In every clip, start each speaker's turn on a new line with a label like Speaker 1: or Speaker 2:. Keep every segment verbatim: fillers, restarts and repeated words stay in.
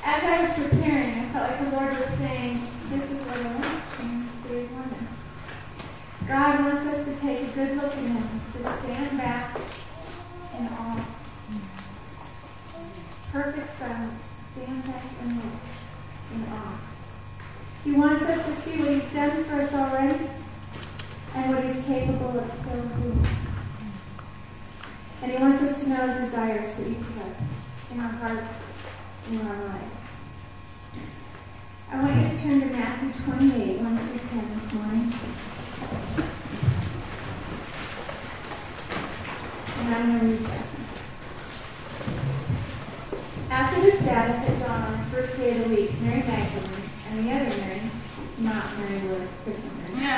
Speaker 1: as I was preparing, I felt like the Lord was saying, this is what I want to these women. God wants us to take a good look at him, to stand back in awe. Perfect silence. Stand back and look in awe. He wants us to see what he's done for us already and what he's capable of still doing. And he wants us to know his desires for each of us in our hearts and in our lives. I want you to turn to Matthew twenty-eight, one through ten this morning. And I'm going to read that. After the Sabbath had gone on the first day of the week, Mary Magdalene and the other Mary, not Mary Wood, different Mary,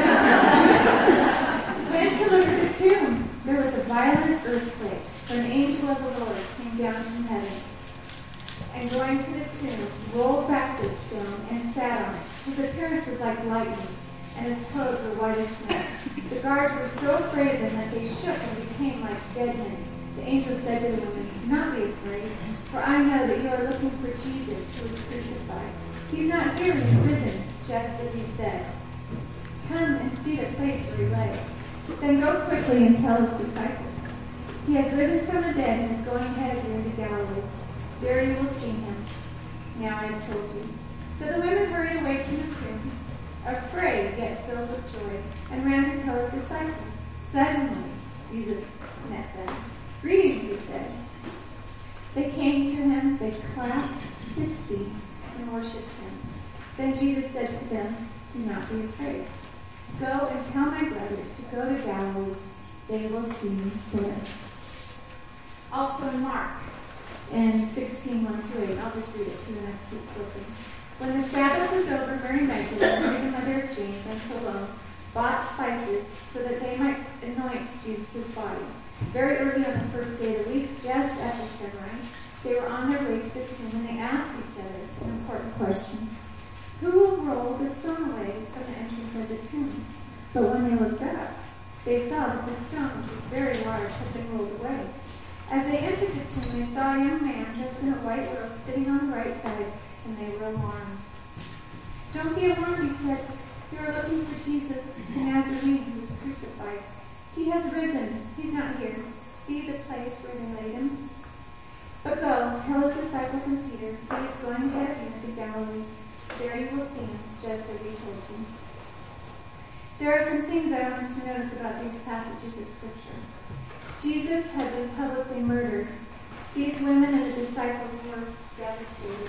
Speaker 1: went to look at the tomb. There was a violent earthquake, for an angel of the Lord came down from heaven, and going to the tomb, rolled back the stone and sat on it. His appearance was like lightning, and his clothes were white as snow. The guards were so afraid of him that they shook and became like dead men. The angel said to the woman, "Do not be afraid, for I know that you are looking for Jesus who was crucified. He's not here, he's risen, just as he said. Come and see the place where he lay. Then go quickly and tell his disciples. He has risen from the dead and is going ahead of you into Galilee. There you will see him. Now I have told you." So the women hurried away from the tomb, afraid yet filled with joy, and ran to tell his disciples. Suddenly, Jesus met them. "Greetings," he said. They came to him, they clasped his feet, and worshipped him. Then Jesus said to them, "Do not be afraid. Go and tell my brothers to go to Galilee. They will see me there." Also in Mark, in sixteen, one through eight, I'll just read it to you and I keep flipping. When the Sabbath was over, Mary Magdalene, Mary the mother of James, and Salome bought spices so that they might anoint Jesus' body. Very early on the first day of the week, just after sunrise, they were on their way to the tomb, and they asked each other an important question: "Who will roll the stone away from the entrance of the tomb?" But when they looked up, they saw that the stone, which was very large, had been rolled away. As they entered the tomb, they saw a young man dressed in a white robe sitting on the right side, and they were alarmed. "Don't be alarmed," he said. "You are looking for Jesus, the Nazarene who was crucified. He has risen. He's not here. See the place where they laid him? But go, tell his disciples and Peter, he is going ahead of you into Galilee. There you will see him, just as he told you." There are some things I want us to notice about these passages of Scripture. Jesus had been publicly murdered. These women and the disciples were devastated.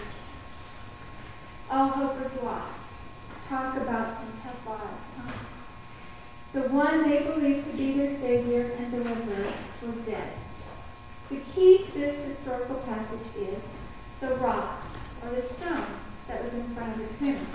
Speaker 1: All hope was lost. Talk about some tough odds, huh? The one they believed to be their Savior and Deliverer was dead. The key to this historical passage is the rock, or the stone, that was in front of the tomb.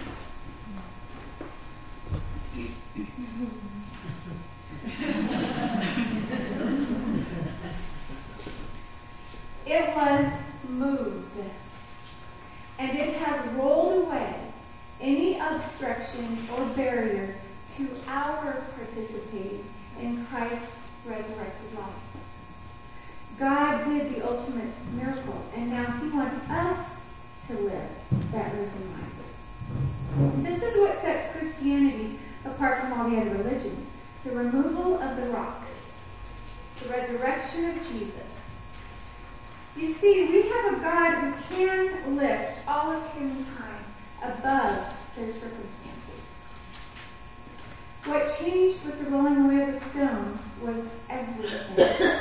Speaker 1: It was moved, and it has rolled away any obstruction or barrier to our participating in Christ's resurrected life. God did the ultimate miracle, and now he wants us to live that risen life. This is what sets Christianity apart from all the other religions: the removal of the rock, the resurrection of Jesus. You see, we have a God who can lift all of humankind above their circumstances. What changed with the rolling away of the stone was everything.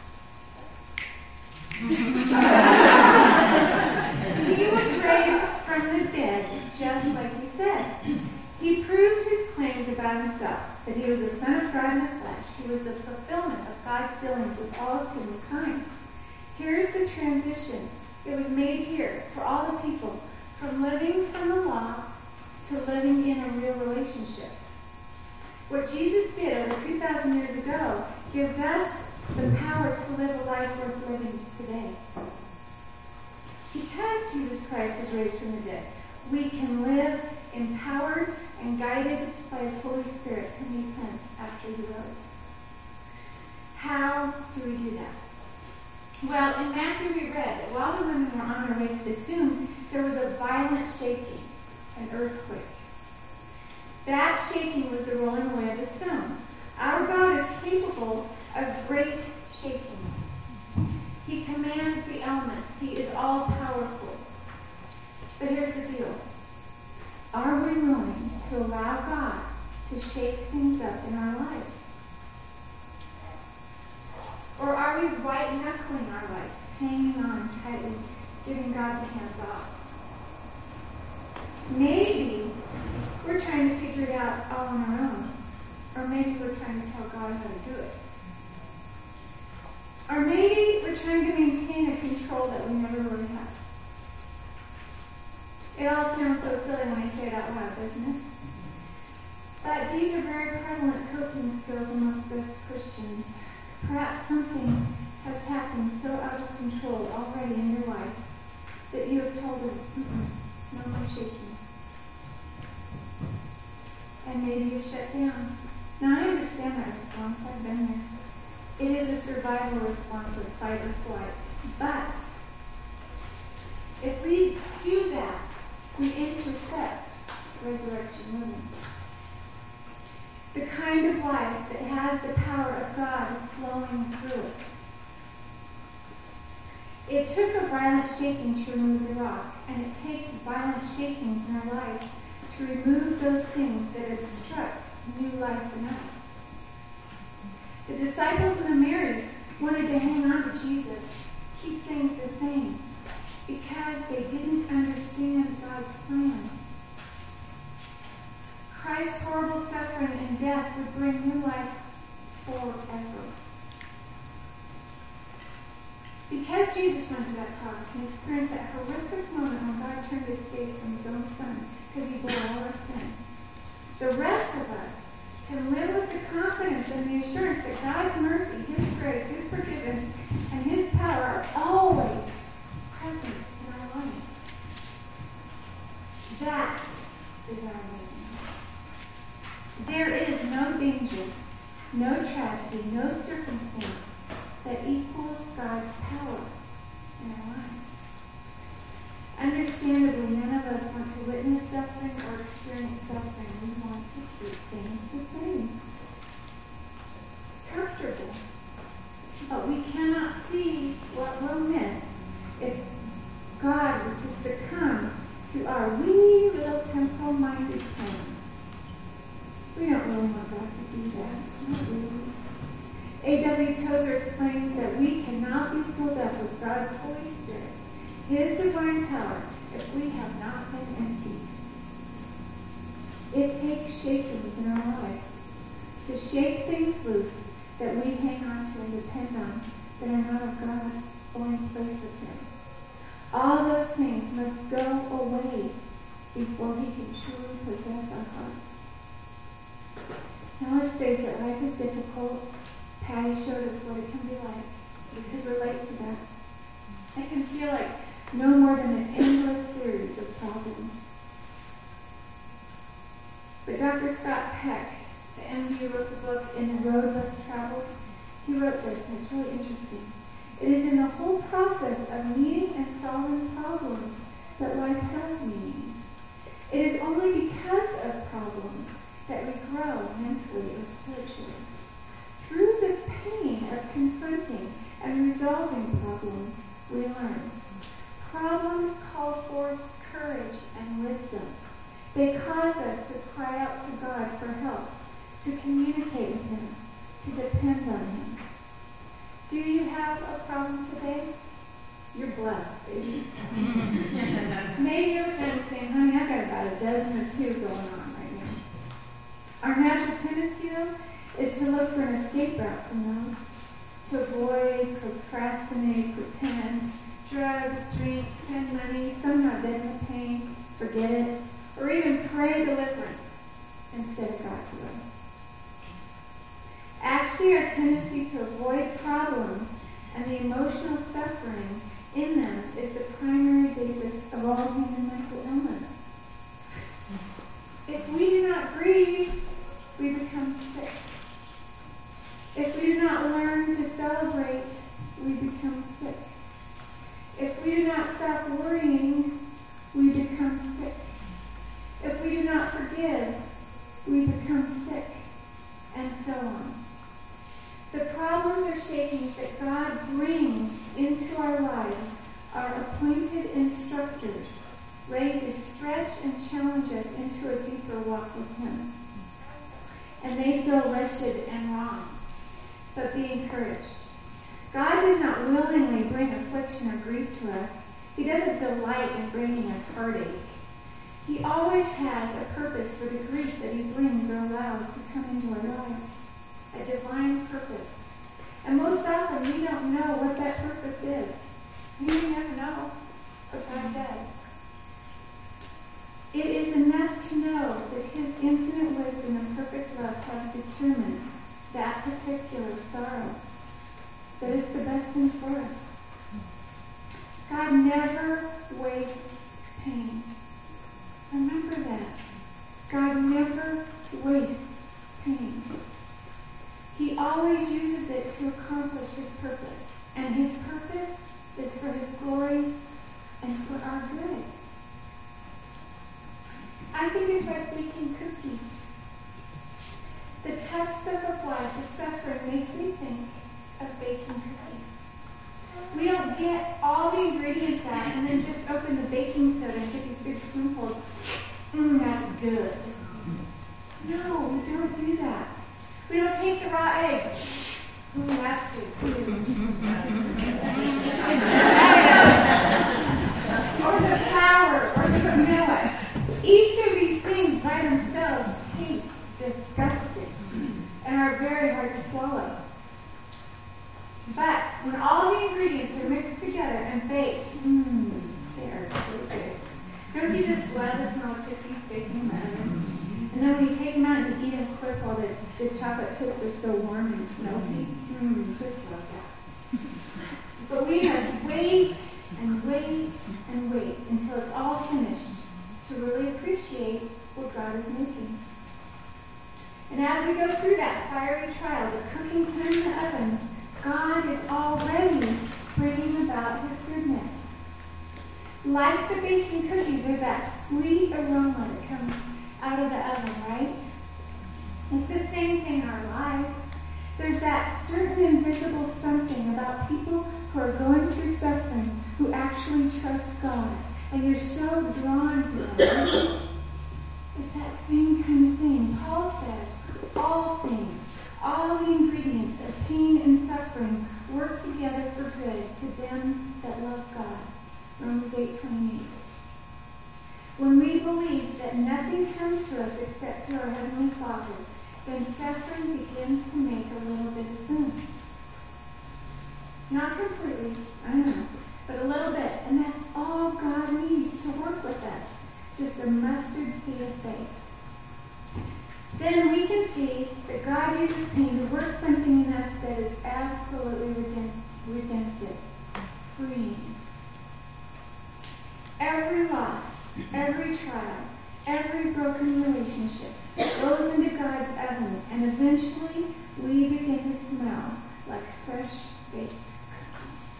Speaker 1: He was raised from the dead, just like he said. He proved his claims about himself, that he was the Son of God in the flesh. He was the fulfillment of God's dealings with all of humankind. Here's the transition. It was made here for all the people, from living from the law to living in a real relationship. What Jesus did over two thousand years ago gives us the power to live a life worth living today. Because Jesus Christ was raised from the dead, we can live empowered and guided by his Holy Spirit, whom he sent after he rose. How do we do that? Well, in Matthew we read that while the women were on their way to the tomb, there was a violent shaking, an earthquake. That shaking was the rolling away of the stone. Our God is capable of great shakings. He commands the elements. He is all-powerful. But here's the deal. Are we willing to allow God to shake things up in our lives? Or are we white-knuckling our life, hanging on tightly, giving God the hands off? Maybe we're trying to figure it out all on our own. Or maybe we're trying to tell God how to do it. Or maybe we're trying to maintain a control that we never really have. It all sounds so silly when I say it out loud, doesn't it? But these are very prevalent coping skills amongst us Christians. Perhaps something has happened so out of control already in your life that you have told it, no more shakings. And maybe you've shut down. Now, I understand that response. I've been there. It is a survival response of fight or flight. But if we do that, we intercept resurrection living. The kind of life that has the power of God flowing through it. It took a violent shaking to remove the rock, and it takes violent shakings in our lives to remove those things that obstruct new life in us. The disciples of Emmaus wanted to hang on to Jesus, keep things the same, because they didn't understand God's plan. Christ's horrible suffering and death would bring new life forever. Because Jesus went to that cross and experienced that horrific moment when God turned his face from his own son because he bore all our sin, the rest of us can live with the confidence and the assurance that God's mercy, his grace, his forgiveness, and his power are always present in our lives. That is our amazing. There is no danger, no tragedy, no circumstance that equals God's power in our lives. Understandably, none of us want to witness suffering or experience suffering. We want to keep things the same. Comfortable. But we cannot see what we'll miss if God were to succumb to our wee little temporal-minded plans. We don't really want God to do that. Not really. A W Tozer explains that we cannot be filled up with God's Holy Spirit, his divine power, if we have not been emptied. It takes shakings in our lives to shake things loose that we hang on to and depend on that are not of God or in place of him. All those things must go away before he can truly possess our hearts. Now let's face it, life is difficult. Patty showed us what it can be like. We could relate to that. It can feel like no more than an endless series of problems. But Doctor Scott Peck, the M D who wrote the book In the Road Less Traveled, he wrote this, and it's really interesting. It is in the whole process of meeting and solving problems that life has meaning. It is only because of problems that we grow mentally or spiritually. Through the pain of confronting and resolving problems, we learn. Problems call forth courage and wisdom. They cause us to cry out to God for help, to communicate with him, to depend on him. Do you have a problem today? You're blessed, baby. Maybe you're kind of saying, honey, I've got about a dozen or two going on right now. Our natural tendency, though, is to look for an escape route from those, to avoid, procrastinate, pretend, drugs, drink, spend money, somehow deaden the pain, forget it, or even pray deliverance instead of God's will. Actually, our tendency to avoid problems and the emotional suffering in them is the primary basis of all human mental illness. If we do not grieve, we become sick. If we do not learn to celebrate we become sick. If we do not stop worrying, we become sick. If we do not forgive, we become sick, and so on. The problems or shakings that God brings into our lives are appointed instructors, ready to stretch and challenge us into a deeper walk with Him. And they feel wretched and wrong, but be encouraged. God does not willingly bring affliction or grief to us. He doesn't delight in bringing us heartache. He always has a purpose for the grief that He brings or allows to come into our lives, a divine purpose. And most often we don't know what that purpose is. We never know, but God does. It is enough to know that His infinite wisdom and perfect love have determined that particular sorrow, that is the best thing for us. God never wastes pain. Remember that. God never wastes pain. He always uses it to accomplish His purpose. And His purpose is for His glory and for our good. I think it's like baking cookies. The tough stuff of life, the suffering, makes me think of baking cookies. We don't get all the ingredients out and then just open the baking soda and get these big spoonfuls. Mmm, that's good. No, we don't do that. We don't take the raw eggs. Mmm, that's good too. Or the flour, or the vanilla. Each of these things by themselves taste disgusting and are very hard to swallow. But when all the ingredients are mixed together and baked, mmm, they are so good. Don't you just love the smell of cookies baking in the oven? And then when you take them out and you eat them quick while the, the chocolate chips are still warm and melty, mmm, just love that. But we must wait and wait and wait until it's all finished to really appreciate what God is making. And as we go through that fiery trial, the cooking time in the oven, God is already bringing about His goodness. Like the baking cookies are that sweet aroma that comes out of the oven, right? It's the same thing in our lives. There's that certain invisible something about people who are going through suffering who actually trust God. And you're so drawn to them. It's that same kind of thing. Paul says, all things, all the ingredients of pain and suffering work together for good to them that love God. Romans eight twenty-eight. When we believe that nothing comes to us except through our Heavenly Father, then suffering begins to make a little bit of sense. Not completely, I know, but a little bit. And that's all God needs to work with us. Just a mustard seed of faith. Then we can see that God uses pain to work something in us that is absolutely redemptive, freeing. Every loss, every trial, every broken relationship goes into God's oven, and eventually we begin to smell like fresh baked cookies.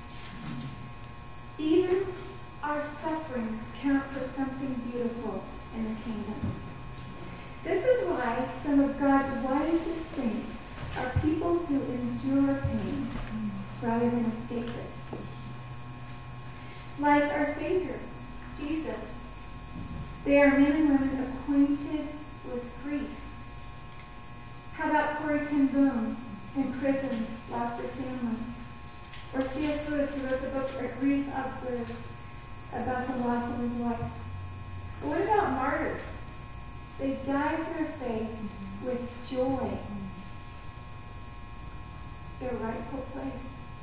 Speaker 1: Even our sufferings count for something beautiful in the kingdom. This is why some of God's wisest saints are people who endure pain rather than escape it. Like our Savior, Jesus. They are men and women acquainted with grief. How about Corrie ten Boom, in prison, lost her family? Or C S Lewis, who wrote the book A Grief Observed, about the loss of his wife? Or what about martyrs? They die for their faith with joy. Their rightful place.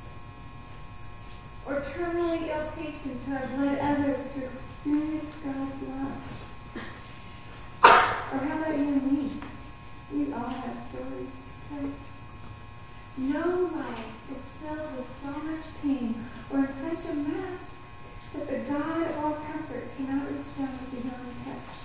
Speaker 1: Or terminally ill patients who have led others to experience God's love. Or how about you and me? We all have stories to tell. No life is filled with so much pain or in such a mess that the God of all comfort cannot reach down with a healing touch.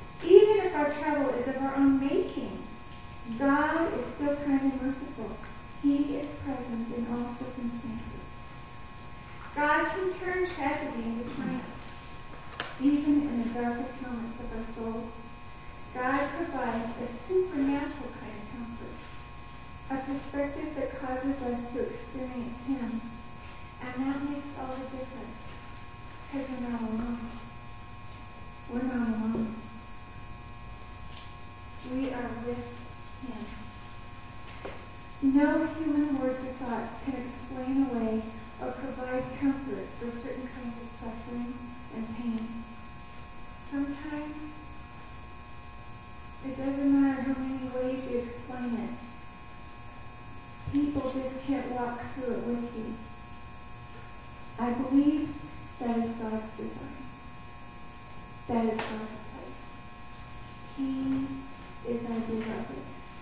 Speaker 1: Even if our trouble is of our own making, God is still kind and merciful. He is present in all circumstances. God can turn tragedy into triumph, even in the darkest moments of our souls. God provides a supernatural kind of comfort, a perspective that causes us to experience Him, and that makes all the difference, because we're not alone. We're not alone. We are with Him. No human words or thoughts can explain away or provide comfort for certain kinds of suffering and pain. Sometimes it doesn't matter how many ways you explain it. People just can't walk through it with you. I believe that is God's design. That is God's place. He is our beloved.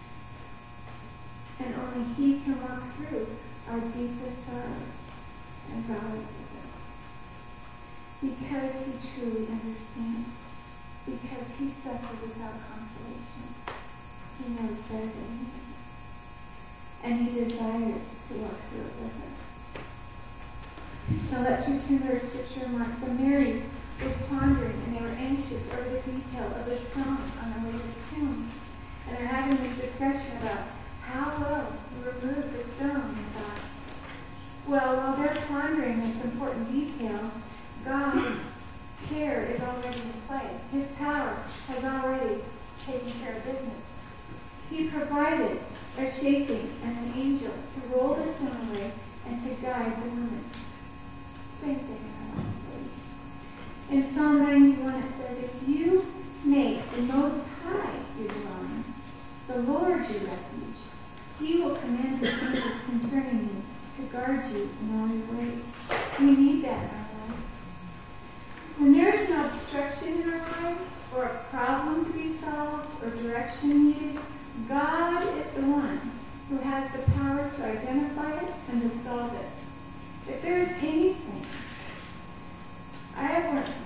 Speaker 1: And only He can walk through our deepest sorrows and valleys with us. Because He truly understands. Because He suffered without consolation. He knows better than He does. And He desires to walk through it with us. Now let's return to our scripture mark. The Marys were pondering and they were anxious over the detail of the stone on the way to the tomb. And they're having this discussion about how will we remove the stone, they thought. Well, while they're pondering this important detail, God's care is already in play. His power has already taken care of business. He provided a shaking and an angel to roll the stone away and to guide the women. Same thing in our lives, ladies. In Psalm ninety-one it says, if you make the Most High your dwelling, the Lord your refuge, He will command His angels concerning you to guard you in all your ways. We need that in our lives. When there is an obstruction in our lives, or a problem to be solved, or direction needed, God is the one who has the power to identify it and to solve it. If there is anything I have learned,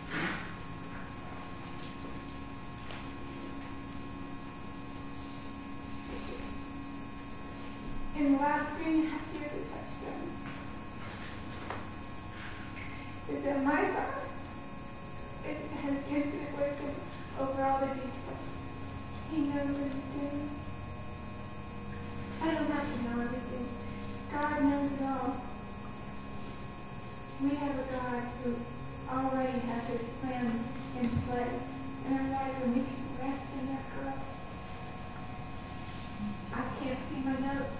Speaker 1: in the last three and a half years at Touchstone, is that my God is, has infinite wisdom over all the details. He knows what He's doing. I don't have to know everything. God knows it all. We have a God who already has His plans in play in our lives, and we can rest in that trust. I can't see my notes.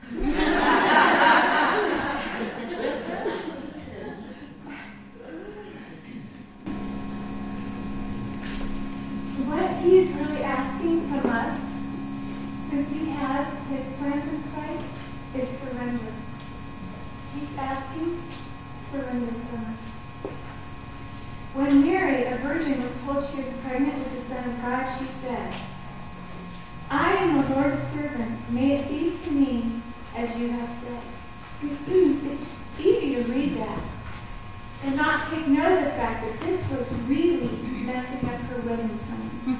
Speaker 1: What He's really asking from us, since He has His plans in play, is surrender. He's asking surrender from us. When Mary, a virgin, was told she was pregnant with the Son of God, she said, I am the Lord's servant. May it be to me as you have said. It's easy to read that and not take note of the fact that this was really messing up her wedding plans.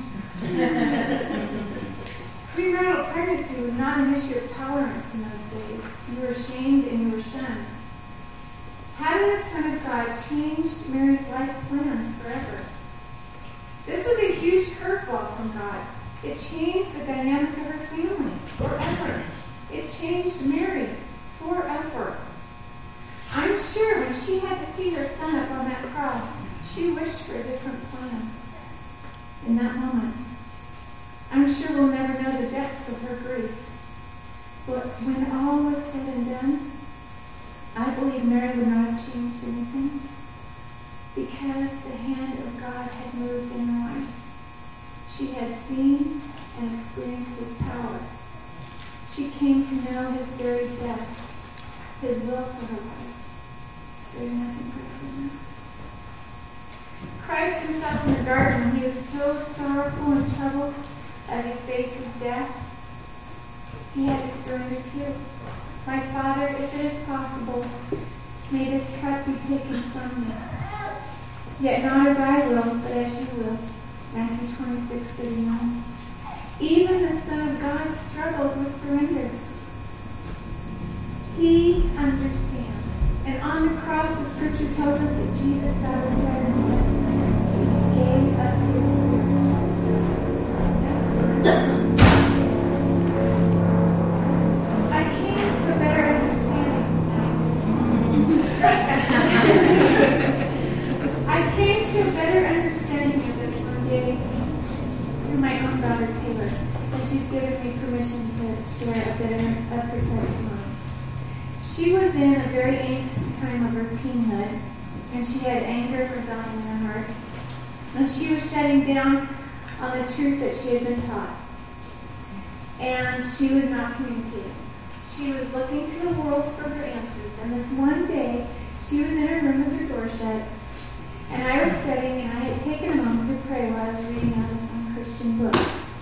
Speaker 1: Premarital pregnancy was not an issue of tolerance in those days. You were ashamed and you were shunned. Having the Son of God changed Mary's life plans forever. This was a huge curveball from God. It changed the dynamic of her family forever. It changed Mary forever. I'm sure when she had to see her son up on that cross, she wished for a different plan in that moment. I'm sure we'll never know the depths of her grief. But when all was said and done, I believe Mary would not have changed anything, because the hand of God had moved in her life. She had seen and experienced His power. She came to know His very best, His will for her life. There's nothing greater than that. Christ Himself in the garden, when He was so sorrowful and troubled as He faced His death, He had to surrender too. My Father, if it is possible, may this cup be taken from me. Yet not as I will, but as you will. Matthew twenty-six thirty-nine. Even the Son of God struggled with surrender. He understands. And on the cross, the scripture tells us that Jesus bowed his head and said, he gave up his spirit. That's surrender. I came to a better understanding. I came to a better understanding of this one day through my own daughter, Taylor. And she's given me permission to share a bit of her testimony. She was in a very anxious time of her teenhood, and she had anger and rebellion in her heart. And she was shutting down on the truth that she had been taught. And she was not communicating. She was looking to the world for her answers. And this one day, she was in her room with her door shut, and I was studying, and I had taken a moment to pray while I was reading out this unchristian book.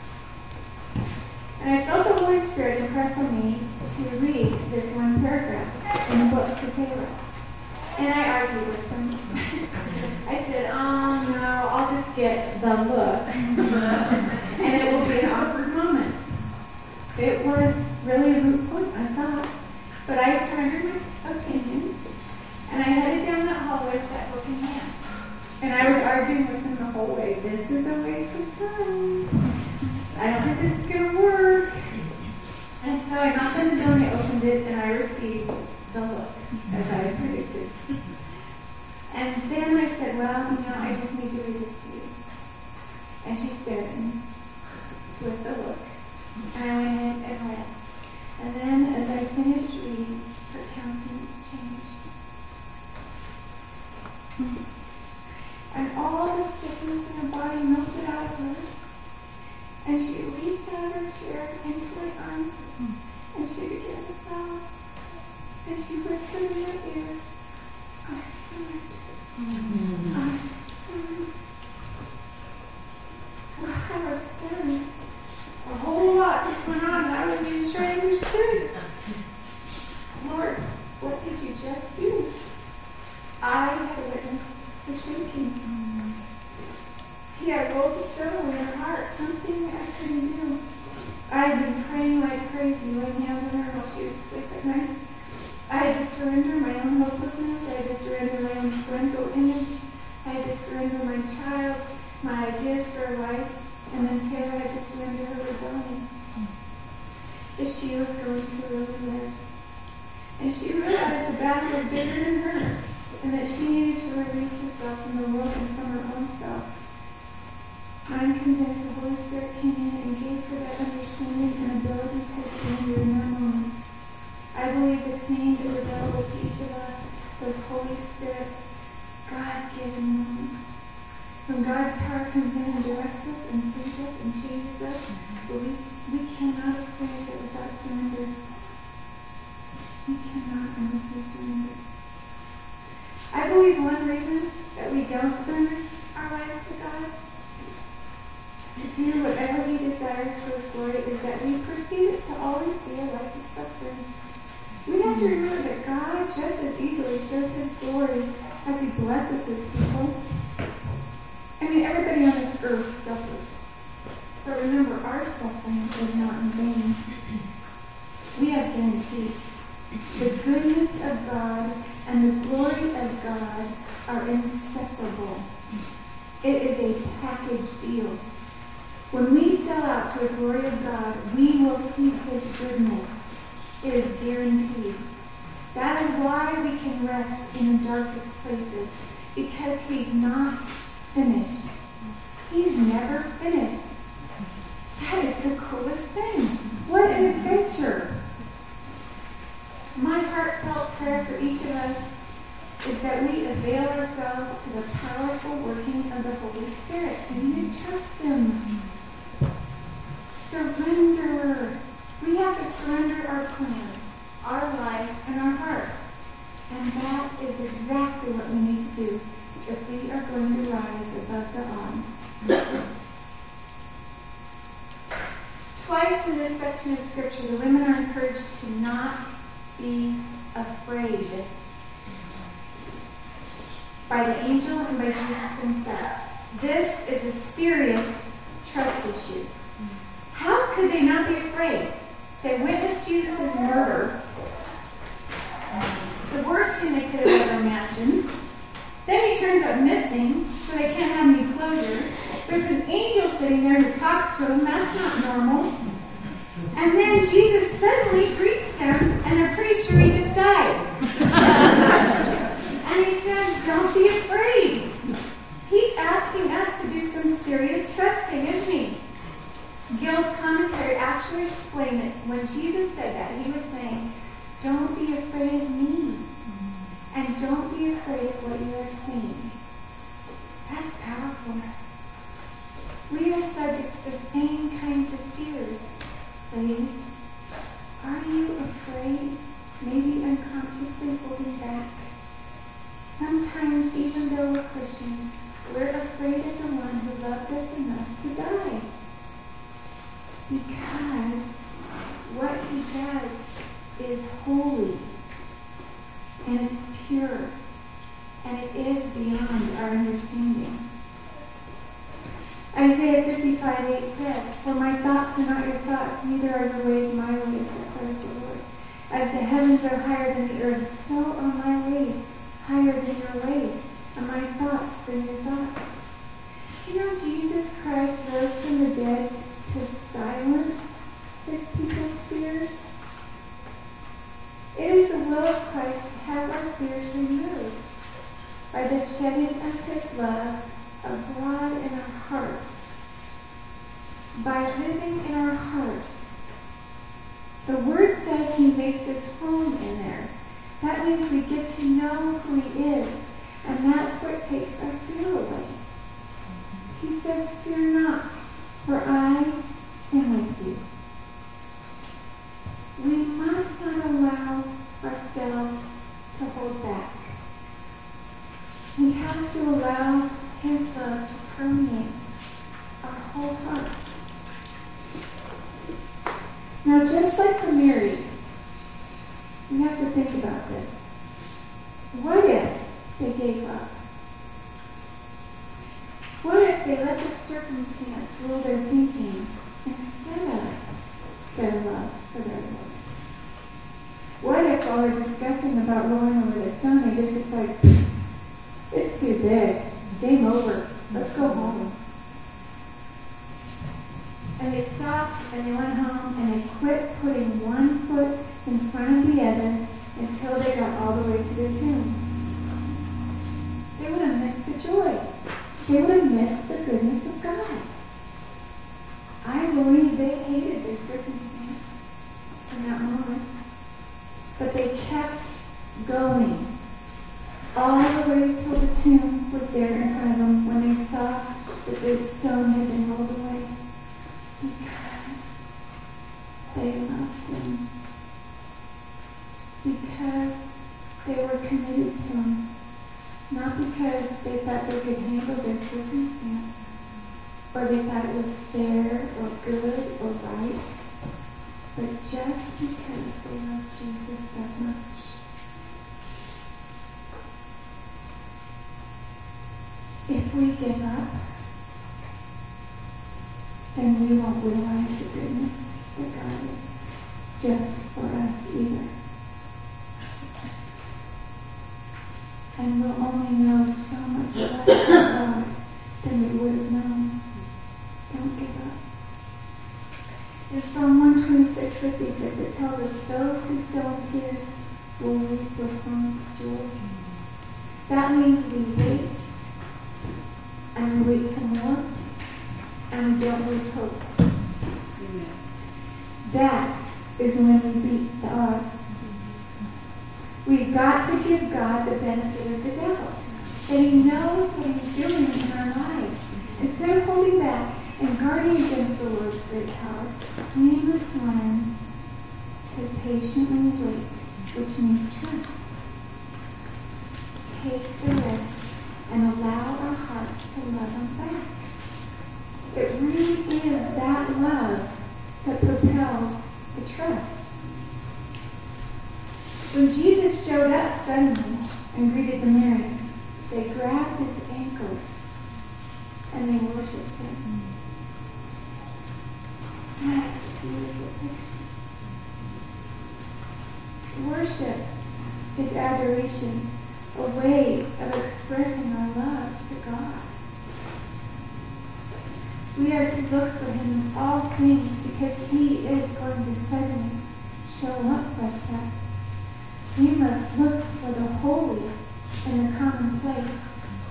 Speaker 1: And I felt the Holy Spirit impress on me to read this one paragraph in the book to Taylor. And I argued with him. I said, oh no, I'll just get the look. And it will be an awkward moment. It was really a moot point, I thought. But I surrendered my opinion. And I headed down that hallway with that book in hand. And I was arguing with him the whole way. This is a waste of time. I don't think this is going to work. And so I knocked on the door and I opened it and I received the look, as I had predicted. And then I said, well, you know, I just need to read this to you. And she stared at me with the look. And I went ahead and read. And then as I finished reading, her countenance changed. And all the sickness in her body melted out of her. And she leaped out of her chair into my arms, and she began to sob. And she whispered in my ear, I surrender. I surrender. Well, I was stunned. A whole lot just went on, and I wasn't even sure I understood. Lord, what did you just do? I had witnessed the shaking. He had rolled the stone in her heart, something I couldn't do. I had been praying like crazy, laying hands on her while she was asleep at night. I had to surrender my own hopelessness. I had to surrender my own parental image. I had to surrender my child, my ideas for her life, and then Taylor had to surrender her rebellion. If she was going to really live. And she realized the battle was bigger than her, and that she needed to release herself from the world and from her own self. I'm convinced the Holy Spirit came in and gave her that understanding and ability to surrender in that moment. I believe the same is available to each of us, those Holy Spirit, God-given moments. When God's power comes in and directs us and frees us and changes us, but we, we cannot experience it without surrender. We cannot unless we surrender. I believe one reason that we don't surrender our lives to God, to do whatever He desires for His glory, is that we perceive it to always be a life of suffering. We have to remember that God just as easily shows His glory as He blesses His people. I mean, everybody on this earth suffers. But remember, our suffering is not in vain. We have guaranteed. The goodness of God and the glory of God are inseparable. It is a package deal. When we sell out to the glory of God, we will see His goodness. It is guaranteed. That is why we can rest in the darkest places, because He's not finished. He's never finished. That is the coolest thing. What an adventure. My heartfelt prayer for each of us is that we avail ourselves to the powerful working of the Holy Spirit. And you trust Him. Surrender. We have to surrender our plans, our lives, and our hearts. And that is exactly what we need to do if we are going to rise above the odds. Twice in this section of Scripture, the women are encouraged to not be afraid by the angel and by Jesus Himself. This is a serious trust issue. How could they not be afraid? They witnessed Jesus' murder. The worst thing they could have ever imagined. Then he turns up missing, so they can't have any closure. There's an angel sitting there who talks to them. That's not normal. And then Jesus suddenly greets them, and they're pretty sure he just died. And he says, don't be afraid. He's asking us to do some serious trusting, isn't he? Gill's commentary actually explained that when Jesus said that, he was saying, don't be afraid of me. And don't be afraid of what you are seeing. That's powerful. We are subject to the same kinds of fears. Ladies, are you afraid? Maybe unconsciously holding back? Sometimes, even though we're Christians, we're afraid of the one who loved us enough to die. Because what he does is holy, and it's pure, and it is beyond our understanding. Isaiah fifty-five eight says, for my thoughts are not your thoughts, neither are your ways my ways, declares the Lord. As the heavens are higher than the earth, so are my ways higher than your ways, and my thoughts than your thoughts. Do you know Jesus Christ rose from the dead to silence his people's fears? It is the will of Christ to have our fears removed by the shedding of his love abroad in our hearts. By living in our hearts. The word says he makes his home in there. That means we get to know who he is, and that's what takes our fear away. He says, fear not, for I am with you. We must not allow ourselves to hold back. We have to allow his love to permeate our whole hearts. Now, just like the Marys, we have to think about this. What if they gave up? What if they let the circumstance rule their thinking instead of their love for their Lord? What if while they're discussing about rolling over the stone, they just decide, it's too big, game over, let's go home. And they stopped and they went home and they quit putting one foot in front of the other until they got all the way to their tomb. They would have missed the joy. They would have missed the goodness of God. I believe they hated their circumstance in that moment. But they kept going all the way till the tomb was there in front of them when they saw that the stone had been rolled away. Because they loved him. Because they were committed to him. Not because they thought they could handle their circumstance, or they thought it was fair or good or right, but just because they loved Jesus that much. If we give up, then we won't realize the goodness that God is just for us either. And we'll only know so much less of God than we would have known. Don't give up. In Psalm one twenty-six fifty-six, it tells us, those who sow in tears will reap with songs of joy. That means we wait, and we wait some more, and we don't lose hope. Amen. That is when we beat the odds. We've got to give God the benefit of the doubt, that he knows what he's doing in our lives. Instead of holding back and guarding against the Lord's great power, we must learn to patiently wait, which means trust. Take the risk and allow our hearts to love him back. It really is that love that propels the trust. When Jesus showed up suddenly and greeted the Marys, they grabbed his ankles and they worshipped him. That's a beautiful picture. Worship his adoration, a way of expressing our love to God. We are to look for him in all things because he is going to suddenly show up like that. We must look for the holy in the commonplace.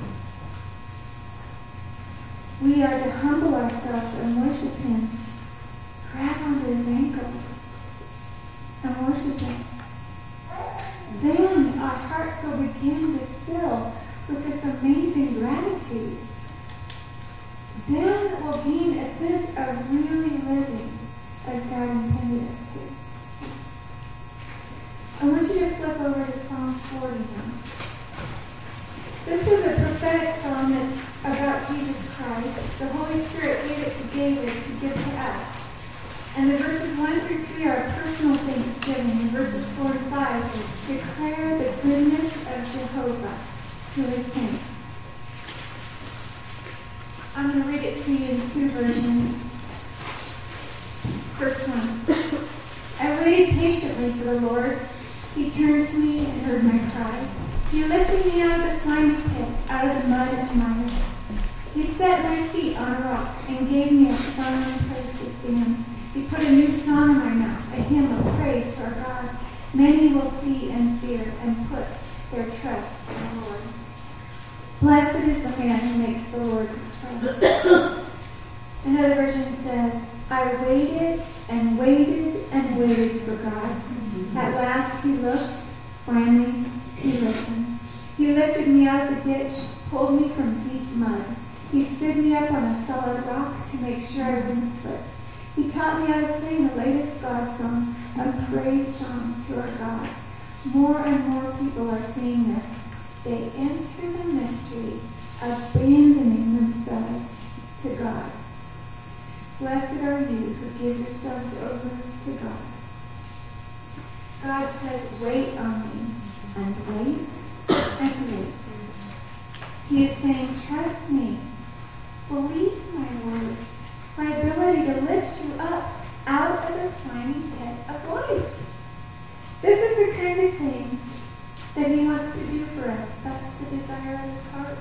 Speaker 1: We are to humble ourselves and worship him, grab onto his ankles, and worship him. Then our hearts will begin to fill with this amazing gratitude. Then we'll gain a sense of really living as God intended us to. I want you to flip over to Psalm forty now. This was a prophetic psalm that, about Jesus Christ. The Holy Spirit gave it to David to give to us. And the verses one through three are personal thanksgiving. And verses four and five declare the goodness of Jehovah to his saints. I'm going to read it to you in two versions. First one. I waited patiently for the Lord. He turned to me and heard my cry. He lifted me out of the slimy pit, out of the mud and mire. He set my feet on a rock and gave me a firm place to stand. He put a new song in my mouth, a hymn of praise to our God. Many will see and fear and put their trust in the Lord. Blessed is the man who makes the Lord his trust. Another version says, I waited and waited and waited for God. At last he looked. Finally, he listened. He lifted me out of the ditch, pulled me from deep mud. He stood me up on a solid rock to make sure I wouldn't slip. He taught me how to sing the latest God song, a praise song to our God. More and more people are seeing this. They enter the mystery, abandoning themselves to God. Blessed are you who give yourselves over to God. God says, wait on me, and wait, and wait. He is saying, trust me, believe my word, my ability to lift you up out of the slimy pit of life. This is the kind of thing that he wants to do for us. That's the desire of his heart.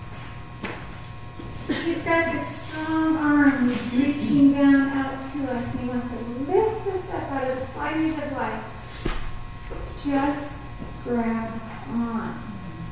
Speaker 1: He's got this strong arm he's reaching down out to us, and he wants to lift us up out of the slimies of life. Just grab on.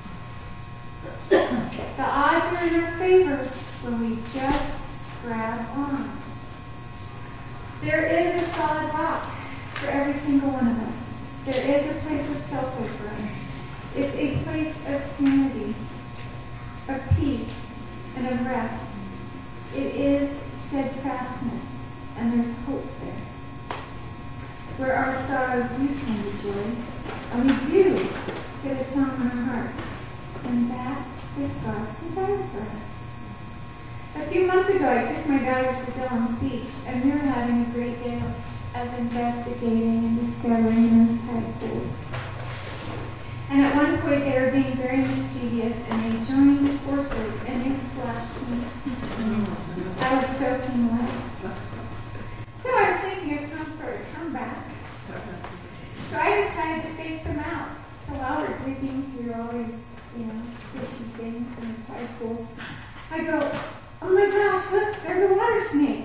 Speaker 1: The odds are in our favor when we just grab on. There is a solid rock for every single one of us. There is a place of shelter for us. It's a place of sanity, of peace, and of rest. It is steadfastness, and there's hope there. Where our sorrows do turn to joy, and we do get a song in our hearts. And that is God's desire for us. A few months ago, I took my daughters to Dillon's Beach, and we were having a great day of investigating and discovering those tide pools. And at one point, they were being very mischievous, and they joined forces, and they splashed me. I was soaking wet. So I was thinking of some sort of comeback. So I decided to fake them out. So while we're digging through all these, you know, squishy things in the tide pools, I go, oh my gosh, look, there's a water snake.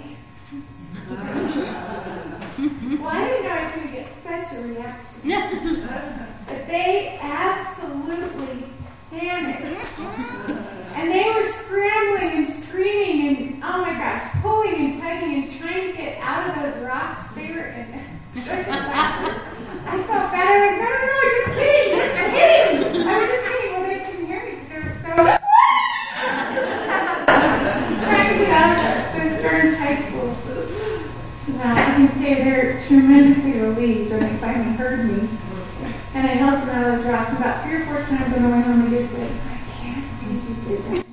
Speaker 1: Well, I didn't know I was going to get such a reaction. But they absolutely panicked. And they were scrambling and screaming and, oh my gosh, pulling and tugging and trying to get out of those rocks. They were in such a laughter. I felt bad. I was like, no, no, no, just kidding. Just kidding. I was just kidding. Well, they couldn't hear me because they were so trying to get out of those darn tide pools. Now, I can tell you they're tremendously relieved when they finally heard me. And I helped them out of those rocks. About three or four times when I went home, they just said, I can't believe you did that.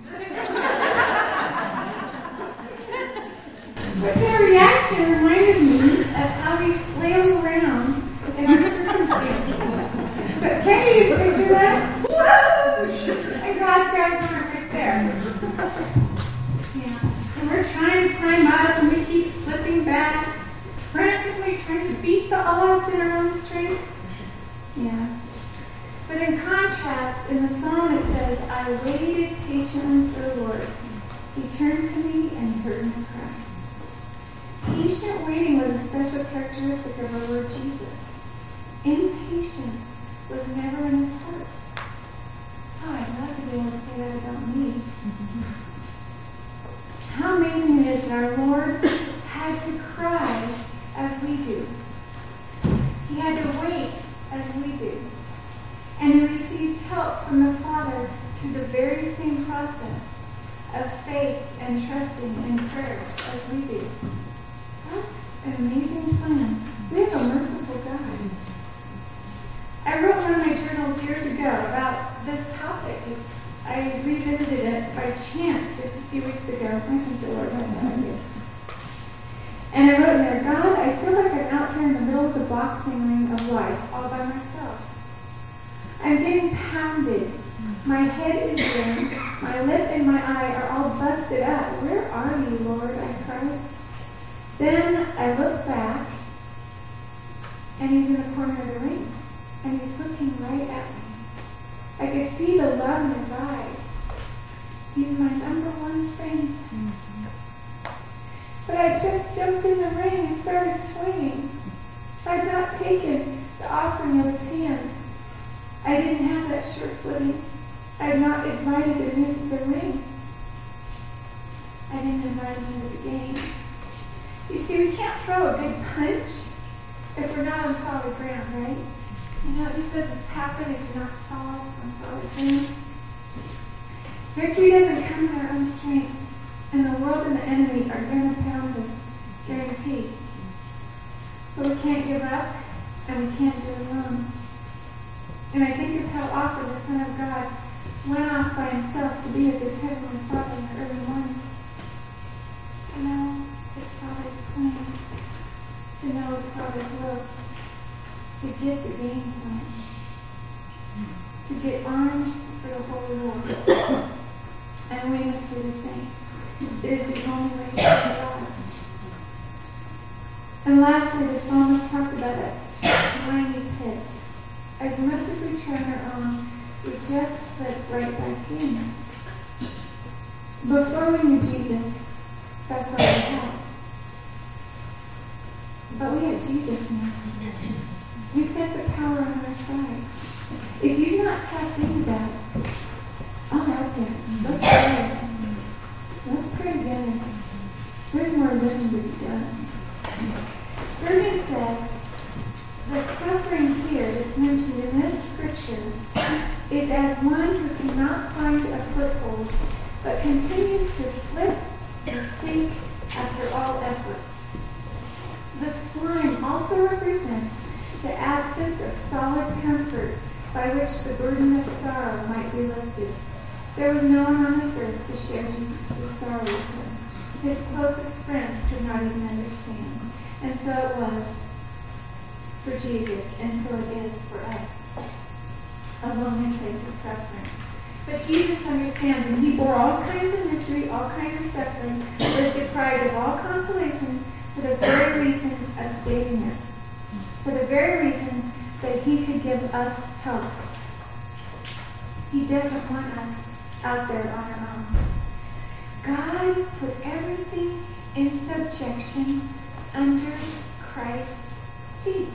Speaker 1: But their reaction reminded me of how we flail around in our circumstances. But can you just picture that? And God's got his arm right there. Yeah. And we're trying to climb up, and we keep slipping back, frantically trying to beat the odds in our own strength. Yeah. But in contrast, in the psalm it says, I waited patiently for the Lord. He turned to me and heard my cry. Patient waiting was a special characteristic of our Lord Jesus. Impatience was never in his heart. Oh, I'd love to be able to say that about me. How amazing it is that our Lord had to cry as we do. He had to wait as we do. And he received help from the Father through the very same process of faith and trusting and prayers as we do. That's an amazing plan. We have a merciful God. I wrote one of my journals years ago about this topic. I revisited it by chance just a few weeks ago. I think the Lord had no idea. And I wrote in there, God, I feel like I'm out here in the middle of the boxing ring of life all by myself. I'm getting pounded. My head is red. My lip and my eye are all busted up. Where are you, Lord? I cried. Then I look back, and he's in the corner of the ring. And he's looking right at me. I could see the love in his eyes. He's my number one friend. But I just jumped in the ring and started swinging. I had not taken the offering of his hand. I didn't have that sure footing. I had not invited him into the ring. I didn't invite him into the game. You see, we can't throw a good punch if we're not on solid ground, right? You know, it just doesn't happen if you're not solid on solid ground. Victory doesn't come in our own strength, and the world and the enemy are going to pound us, guaranteed. But we can't give up, and we can't do it alone. And I think of how often the Son of God went off by himself to be with his Heavenly Father in the early morning, to know his Father's plan, to know his Father's will, to get the game plan, to get armed for the holy war. And we must do the same. It is the only way to God us. And lastly, the psalmist talked about a slimy pit. As much as we try on our own, we just slip right back in. Before we knew Jesus, that's all we had. But we have Jesus now. We've got the power on our side. If you've not tapped into that, I'll help you. Let's pray. Let's pray together. There's more living to be done. Spurgeon says, the suffering here that's mentioned in this scripture is as one who cannot find a foothold, but continues to slip and sink after all efforts. The slime also represents the absence of solid comfort by which the burden of sorrow might be lifted. There was no one on this earth to share Jesus' sorrow with him. His closest friends could not even understand. And so it was for Jesus, and so it is for us. A lonely place of suffering. But Jesus understands, and he bore all kinds of misery, all kinds of suffering, was deprived of all consolation for the very reason of saving us. For the very reason that he could give us help. He doesn't want us out there on our own. God put everything in subjection under Christ's feet.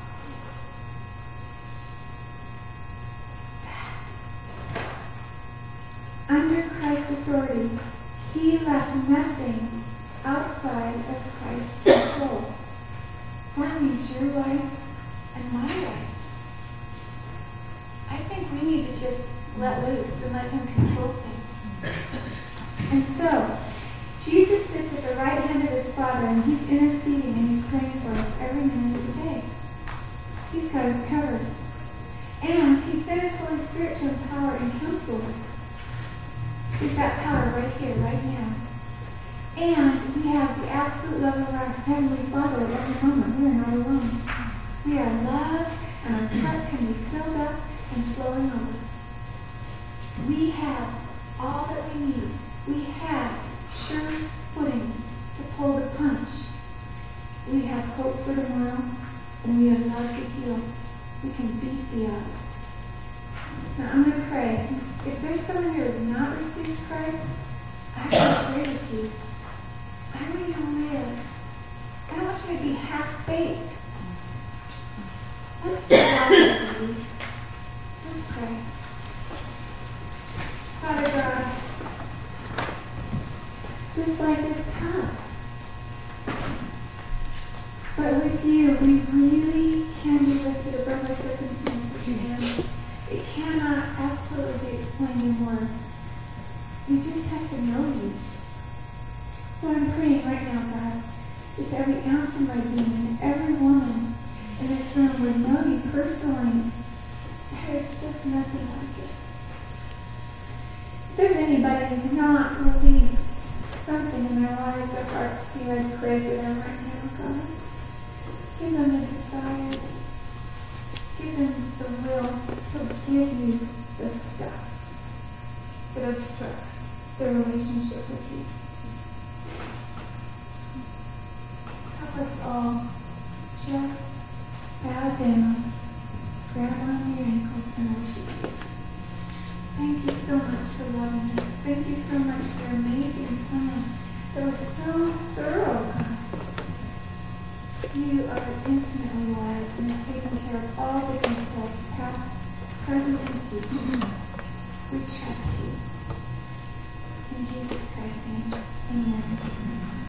Speaker 1: That is God. Under Christ's authority, he left nothing outside of Christ's control. That means your life and my life. I think we need to just let loose and let him control things. And so, Jesus sits at the right hand of his Father, and he's interceding and he's praying for us every minute of the day. He's got us covered. And he sent his Holy Spirit to empower and counsel us. We've got power right here, right now. And we have the absolute love of our Heavenly Father at every moment. We are not alone. We are loved, and our cup can be filled up and flowing over. We have all that we need. We have sure footing to pull the punch. We have hope for tomorrow, and we have love to heal. We can beat the odds. I'm going to pray. If there's someone here who has not received Christ, I want to pray with you. I want you to live. I don't want you to be half-baked. Let's pray, please. Let's pray. Father God, this life is tough. But with you, we really can be lifted above our circumstances and it cannot absolutely be explained in words. We just have to know you. So I'm praying right now, God, with every ounce of my being, every woman in this room would know you personally. There is just nothing like it. If there's anybody who's not released something in their lives or hearts to you, I pray for them right now, God. Give them a desire. Give them the will to give you the stuff that obstructs their relationship with you. Help us all just bow down, grab onto your ankles, and worship you. Thank you so much for loving us. Thank you so much for your amazing plan that was so thorough, God. You are infinitely wise and have taken care of all the details, past, present, and future. We trust you. In Jesus Christ's name, amen.